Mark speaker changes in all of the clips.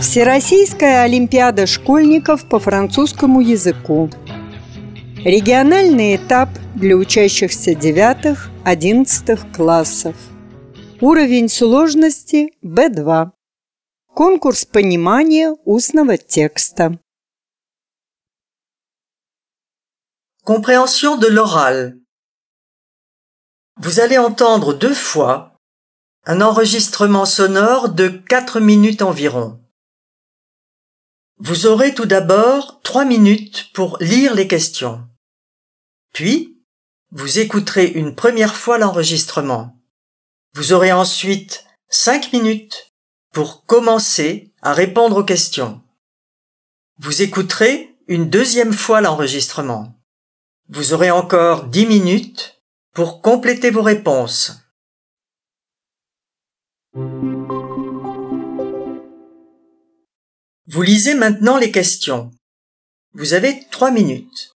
Speaker 1: Всероссийская олимпиада школьников по французскому языку. Региональный этап для учащихся 9-11 классов. Уровень сложности B2. Конкурс понимания устного текста.
Speaker 2: Compréhension de l'oral. Vous allez entendre 2 fois un enregistrement sonore de 4 minutes environ. Vous aurez tout d'abord 3 minutes pour lire les questions. Puis, vous écouterez une première fois l'enregistrement. Vous aurez ensuite 5 minutes pour commencer à répondre aux questions. Vous écouterez une deuxième fois l'enregistrement. Vous aurez encore 10 minutes pour compléter vos réponses. Vous lisez maintenant les questions. Vous avez 3 minutes.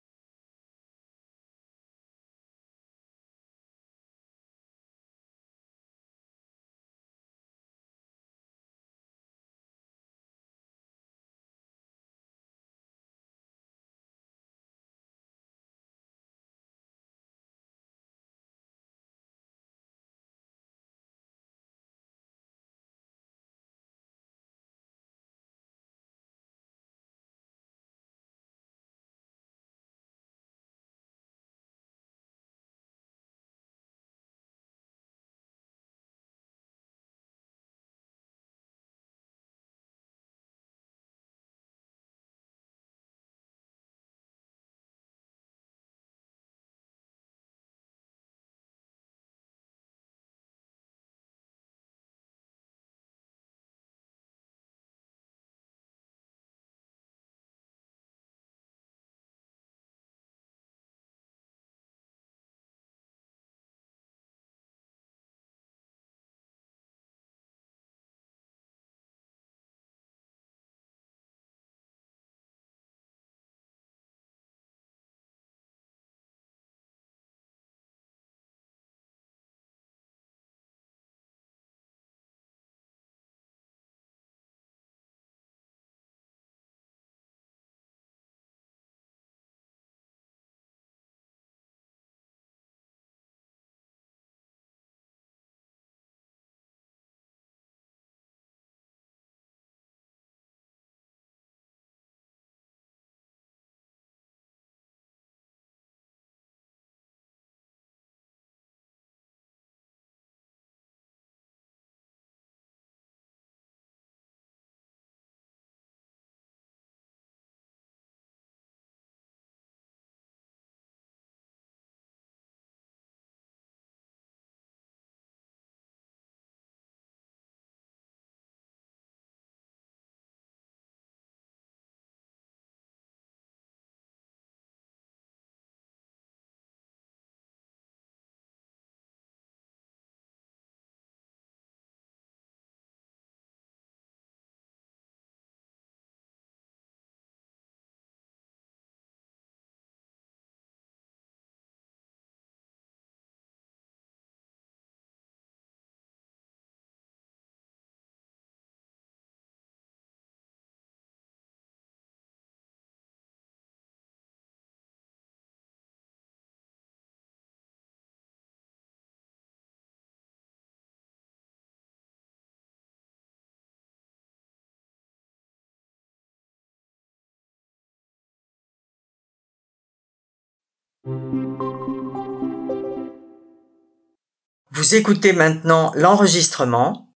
Speaker 2: Vous écoutez maintenant l'enregistrement.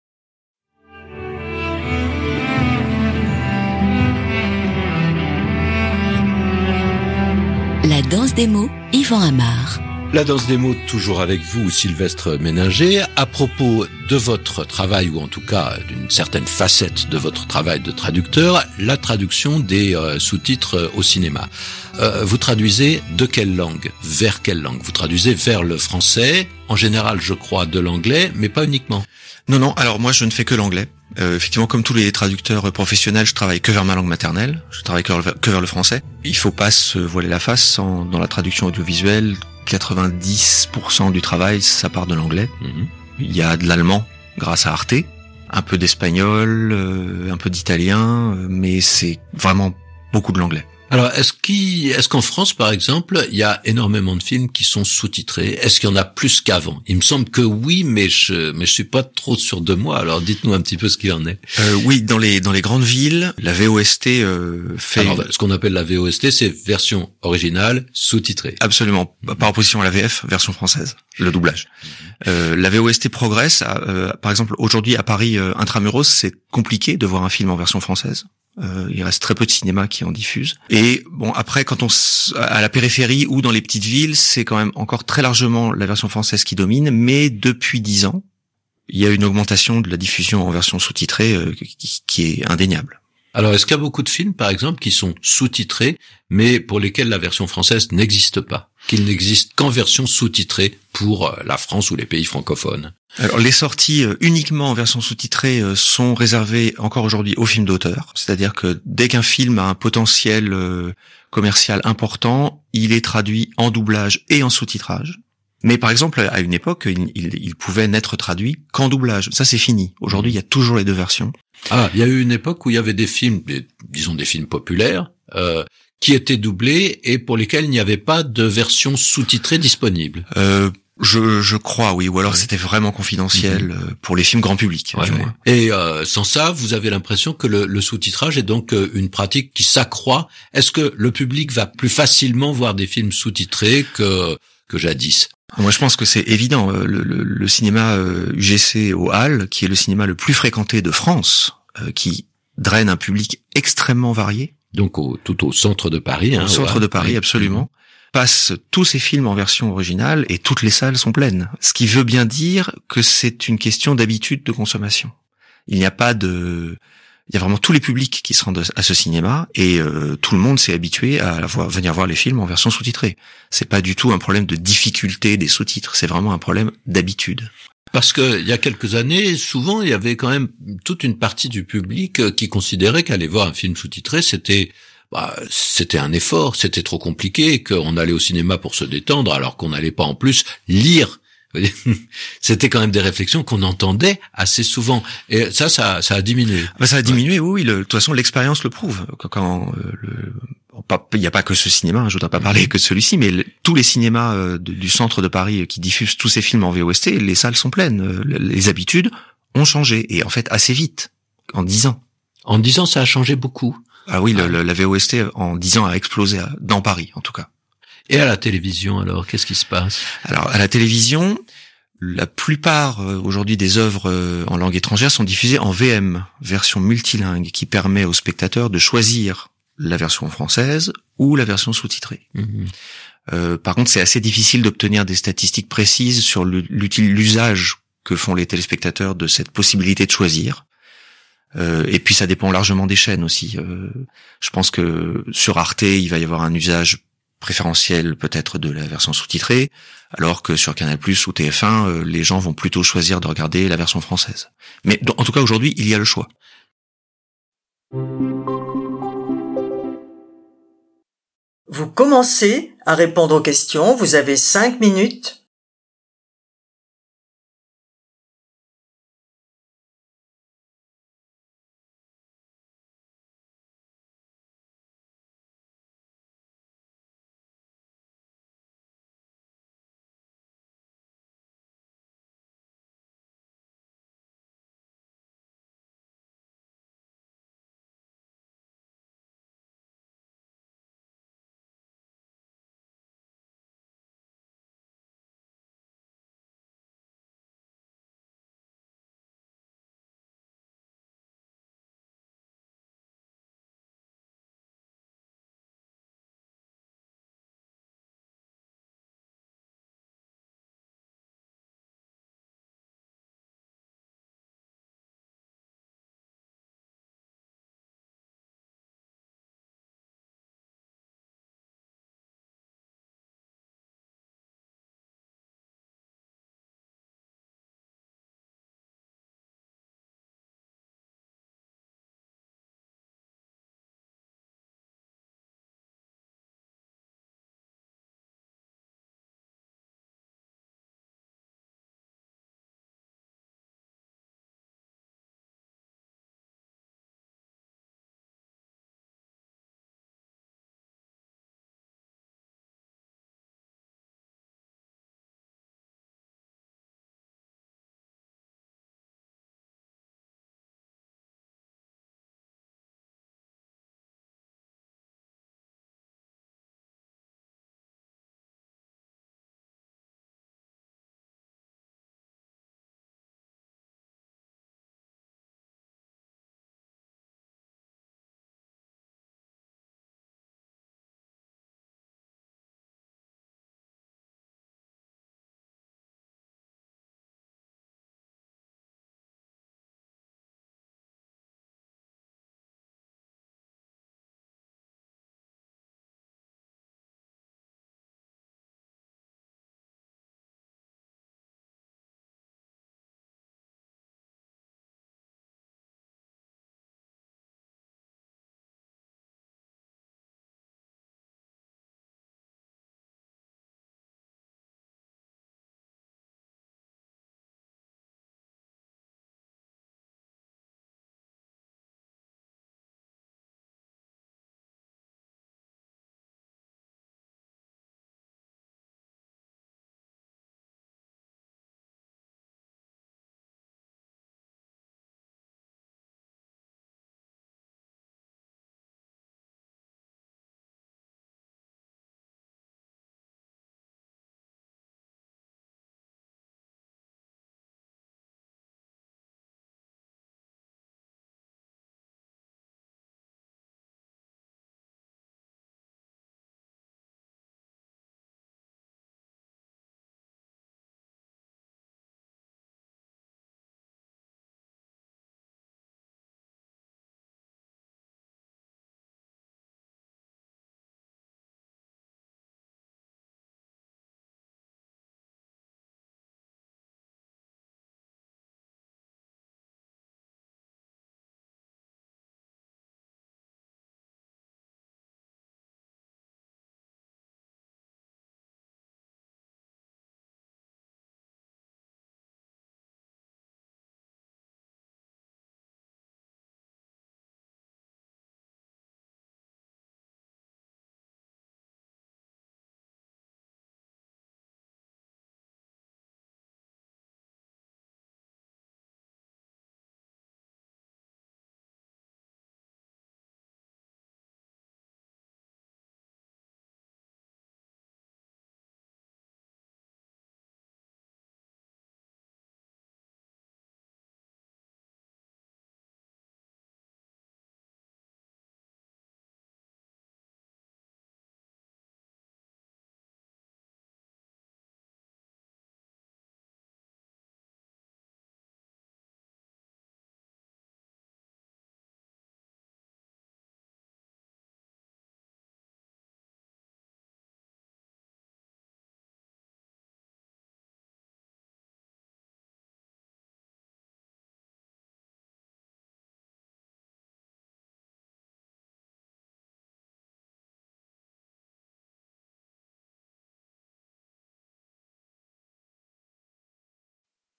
Speaker 3: La danse des mots, Yvan Amar.
Speaker 4: La danse des mots, toujours avec vous, Sylvestre Méninger. À propos de votre travail, ou en tout cas d'une certaine facette de votre travail de traducteur, la traduction des sous-titres au cinéma. Vous traduisez de quelle langue? Vers quelle langue? Vous traduisez vers le français, en général, je crois, de l'anglais, mais pas uniquement.
Speaker 5: Non, alors moi je ne fais que l'anglais. Effectivement, comme tous les traducteurs professionnels, je travaille que vers ma langue maternelle, je travaille que vers le français. Il faut pas se voiler la face, dans la traduction audiovisuelle, 90% du travail, ça part de l'anglais. Il y a de l'allemand grâce à Arte, un peu d'espagnol, un peu d'italien, mais c'est vraiment beaucoup de l'anglais.
Speaker 4: Alors, est-ce qu'en France, par exemple, il y a énormément de films qui sont sous-titrés? Est-ce qu'il y en a plus qu'avant? Il me semble que oui, mais je suis pas trop sûr de moi. Alors, dites-nous un petit peu ce qu'il en est.
Speaker 5: Oui, dans les grandes villes, la VOST fait.
Speaker 4: Alors, ce qu'on appelle la VOST, c'est version originale sous-titrée.
Speaker 5: Absolument, par opposition à la VF, version française, le doublage. La VOST progresse. Par exemple, aujourd'hui à Paris, intramuros, c'est compliqué de voir un film en version française. Il reste très peu de cinéma qui en diffuse. Et bon, après, quand à la périphérie ou dans les petites villes, c'est quand même encore très largement la version française qui domine. Mais depuis 10 ans, il y a une augmentation de la diffusion en version sous-titrée qui est indéniable.
Speaker 4: Alors, est-ce qu'il y a beaucoup de films, par exemple, qui sont sous-titrés, mais pour lesquels la version française n'existe pas, qu'ils n'existent qu'en version sous-titrée pour la France ou les pays francophones?
Speaker 5: Alors, les sorties uniquement en version sous-titrée sont réservées encore aujourd'hui aux films d'auteur. C'est-à-dire que dès qu'un film a un potentiel commercial important, il est traduit en doublage et en sous-titrage. Mais par exemple, à une époque, il pouvait n'être traduit qu'en doublage. Ça, c'est fini. Aujourd'hui, il y a toujours les deux versions.
Speaker 4: Ah, il y a eu une époque où il y avait des films, disons des films populaires, qui étaient doublés et pour lesquels il n'y avait pas de version sous-titrée disponible.
Speaker 5: Je crois, oui. Ou alors c'était vraiment confidentiel pour les films grand public, du moins.
Speaker 4: Et sans ça, vous avez l'impression que le sous-titrage est donc une pratique qui s'accroît. Est-ce que le public va plus facilement voir des films sous-titrés que jadis?
Speaker 5: Moi, je pense que c'est évident. Le cinéma UGC au Halles, qui est le cinéma le plus fréquenté de France, qui draine un public extrêmement varié.
Speaker 4: Donc tout au centre de Paris.
Speaker 5: Au centre de Paris, absolument. Passe tous ces films en version originale et toutes les salles sont pleines. Ce qui veut bien dire que c'est une question d'habitude de consommation. Il y a vraiment tous les publics qui se rendent à ce cinéma et tout le monde s'est habitué à venir voir les films en version sous-titrée. C'est pas du tout un problème de difficulté des sous-titres, c'est vraiment un problème d'habitude.
Speaker 4: Parce que il y a quelques années, souvent, il y avait quand même toute une partie du public qui considérait qu'aller voir un film sous-titré, c'était un effort, c'était trop compliqué, qu'on allait au cinéma pour se détendre, alors qu'on n'allait pas en plus lire. C'était quand même des réflexions qu'on entendait assez souvent. Et ça a diminué.
Speaker 5: Ça a diminué, oui. De toute façon, l'expérience le prouve. Il n'y a pas que ce cinéma, je voudrais pas parler que de celui-ci, mais tous les cinémas du centre de Paris qui diffusent tous ces films en VOST, les salles sont pleines. Les habitudes ont changé, et en fait assez vite, en 10 ans.
Speaker 4: En 10 ans, ça a changé beaucoup.
Speaker 5: Ah oui, la VOST en 10 ans a explosé, dans Paris en tout cas.
Speaker 4: Et à la télévision, alors, qu'est-ce qui se passe?
Speaker 5: Alors, à la télévision, la plupart aujourd'hui des œuvres en langue étrangère sont diffusées en VM, version multilingue, qui permet aux spectateurs de choisir la version française ou la version sous-titrée. Par contre, c'est assez difficile d'obtenir des statistiques précises sur l'usage que font les téléspectateurs de cette possibilité de choisir. Et puis, ça dépend largement des chaînes aussi. Je pense que sur Arte, il va y avoir un usage préférentiel peut-être de la version sous-titrée, alors que sur Canal+ ou TF1, les gens vont plutôt choisir de regarder la version française. Mais en tout cas, aujourd'hui, il y a le choix.
Speaker 2: Vous commencez à répondre aux questions, vous avez 5 minutes.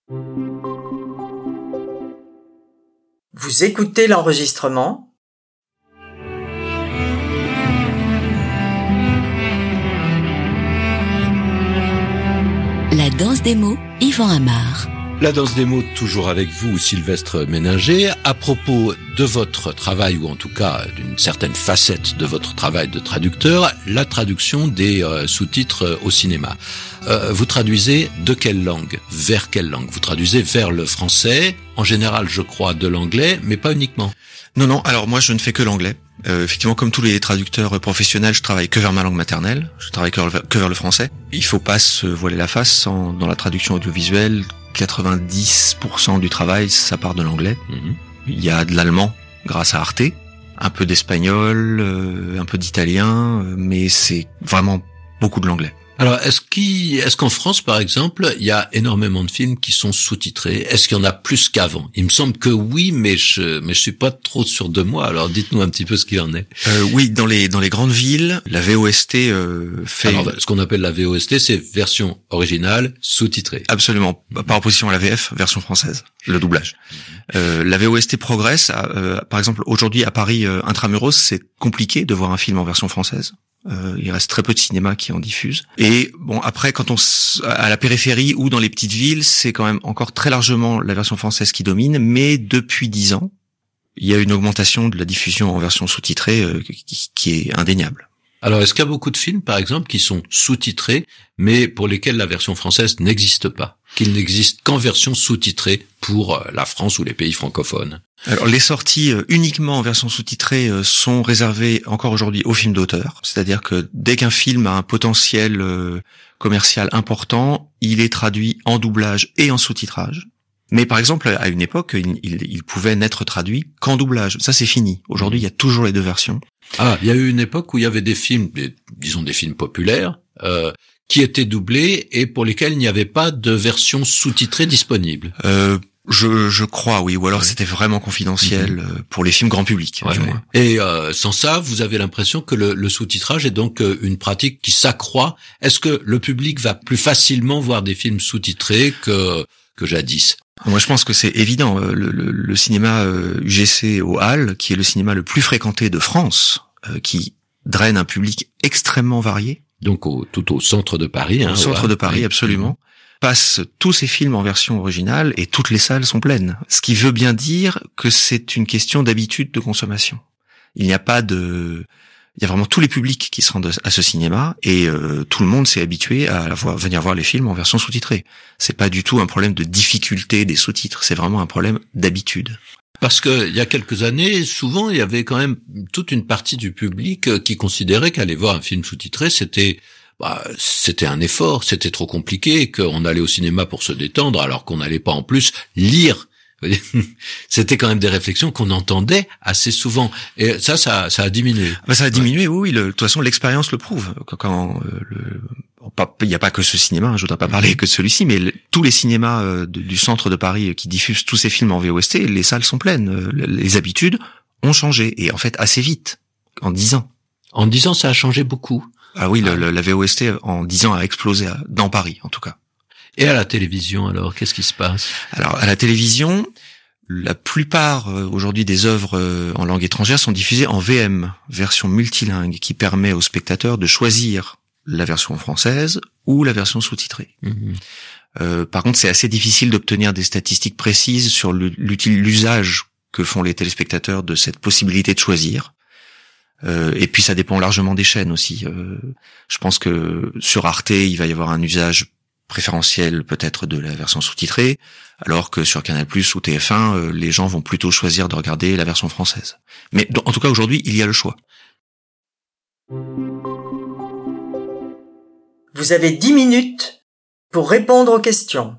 Speaker 2: Vous écoutez l'enregistrement.
Speaker 3: La danse des mots, Yvan Amar.
Speaker 4: La danse des mots, toujours avec vous, Sylvestre Méninger. À propos de votre travail, ou en tout cas d'une certaine facette de votre travail de traducteur, la traduction des sous-titres au cinéma. Vous traduisez de quelle langue? Vers quelle langue? Vous traduisez vers le français, en général, je crois, de l'anglais, mais pas uniquement.
Speaker 5: Non, alors moi je ne fais que l'anglais. Effectivement, comme tous les traducteurs professionnels, je travaille que vers ma langue maternelle, je travaille que vers le français. Il faut pas se voiler la face, dans la traduction audiovisuelle, 90% du travail, ça part de l'anglais. Il y a de l'allemand grâce à Arte, un peu d'espagnol, un peu d'italien, mais c'est vraiment beaucoup de l'anglais.
Speaker 4: Alors, est-ce qu'en France, par exemple, il y a énormément de films qui sont sous-titrés? Est-ce qu'il y en a plus qu'avant? Il me semble que oui, mais je suis pas trop sûr de moi. Alors, dites-nous un petit peu ce qu'il en est.
Speaker 5: Oui, dans les grandes villes, la VOST fait.
Speaker 4: Alors, ce qu'on appelle la VOST, c'est version originale sous-titrée.
Speaker 5: Absolument, par opposition à la VF, version française, le doublage. La VOST progresse. Par exemple, aujourd'hui à Paris, intramuros, c'est compliqué de voir un film en version française. Il reste très peu de cinéma qui en diffuse. Et bon, après, quand à la périphérie ou dans les petites villes, c'est quand même encore très largement la version française qui domine. Mais depuis 10 ans, il y a une augmentation de la diffusion en version sous-titrée qui est indéniable.
Speaker 4: Alors, est-ce qu'il y a beaucoup de films, par exemple, qui sont sous-titrés, mais pour lesquels la version française n'existe pas, qu'il n'existe qu'en version sous-titrée pour la France ou les pays francophones?
Speaker 5: Alors, les sorties uniquement en version sous-titrée sont réservées encore aujourd'hui aux films d'auteur. C'est-à-dire que dès qu'un film a un potentiel commercial important, il est traduit en doublage et en sous-titrage. Mais par exemple, à une époque, il pouvait n'être traduit qu'en doublage. Ça, c'est fini. Aujourd'hui, il y a toujours les deux versions.
Speaker 4: Ah, il y a eu une époque où il y avait des films, disons des films populaires, qui étaient doublés et pour lesquels il n'y avait pas de version sous-titrée disponible.
Speaker 5: Je crois, oui. Ou alors c'était vraiment confidentiel pour les films grand public, du moins.
Speaker 4: Et sans ça, vous avez l'impression que le sous-titrage est donc une pratique qui s'accroît. Est-ce que le public va plus facilement voir des films sous-titrés que jadis?
Speaker 5: Moi, je pense que c'est évident. Le cinéma UGC aux Halles, qui est le cinéma le plus fréquenté de France, qui draine un public extrêmement varié.
Speaker 4: Donc tout au centre de Paris.
Speaker 5: Au centre de Paris, absolument. Passe tous ces films en version originale et toutes les salles sont pleines. Ce qui veut bien dire que c'est une question d'habitude de consommation. Il y a vraiment tous les publics qui se rendent à ce cinéma et tout le monde s'est habitué à venir voir les films en version sous-titrée. C'est pas du tout un problème de difficulté des sous-titres, c'est vraiment un problème d'habitude.
Speaker 4: Parce que il y a quelques années, souvent, il y avait quand même toute une partie du public qui considérait qu'aller voir un film sous-titré, c'était un effort, c'était trop compliqué, qu'on allait au cinéma pour se détendre, alors qu'on n'allait pas en plus lire. C'était quand même des réflexions qu'on entendait assez souvent. Et ça a diminué.
Speaker 5: Ça a diminué, oui. De toute façon, l'expérience le prouve. Il n'y a pas que ce cinéma, je voudrais pas parler que de celui-ci, mais tous les cinémas du centre de Paris qui diffusent tous ces films en VOST, les salles sont pleines. Les habitudes ont changé, et en fait assez vite, en 10 ans.
Speaker 4: En 10 ans, ça a changé beaucoup.
Speaker 5: Ah oui, la VOST en 10 ans a explosé dans Paris, en tout cas.
Speaker 4: Et à la télévision, alors, qu'est-ce qui se passe?
Speaker 5: Alors, à la télévision, la plupart aujourd'hui des œuvres en langue étrangère sont diffusées en VM, version multilingue, qui permet aux spectateurs de choisir la version française ou la version sous-titrée. Par contre, c'est assez difficile d'obtenir des statistiques précises sur l'usage que font les téléspectateurs de cette possibilité de choisir. Et puis ça dépend largement des chaînes aussi. Je pense que sur Arte, il va y avoir un usage préférentiel peut-être de la version sous-titrée, alors que sur Canal+ ou TF1, les gens vont plutôt choisir de regarder la version française. Mais en tout cas, aujourd'hui, il y a le choix.
Speaker 2: Vous avez 10 minutes pour répondre aux questions.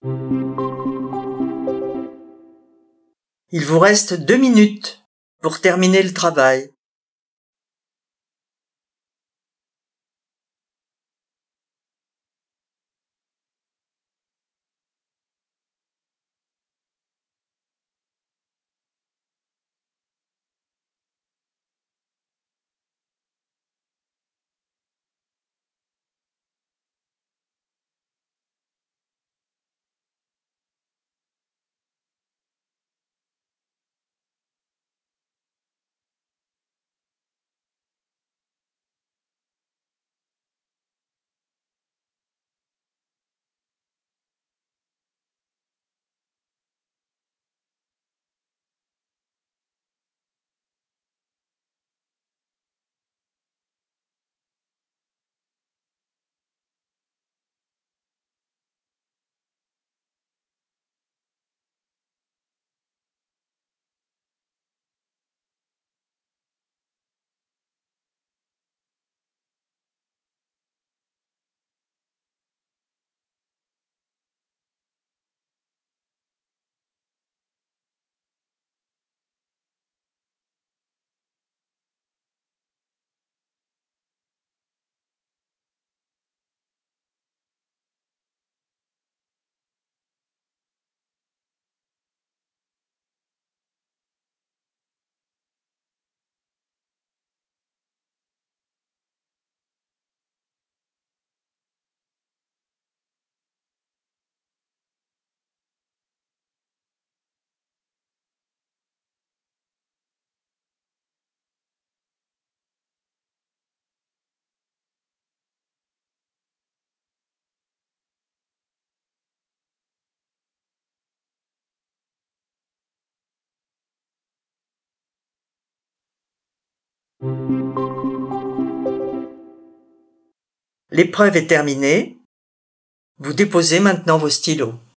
Speaker 2: Il vous reste 2 minutes pour terminer le travail. L'épreuve est terminée. Vous déposez maintenant vos stylos.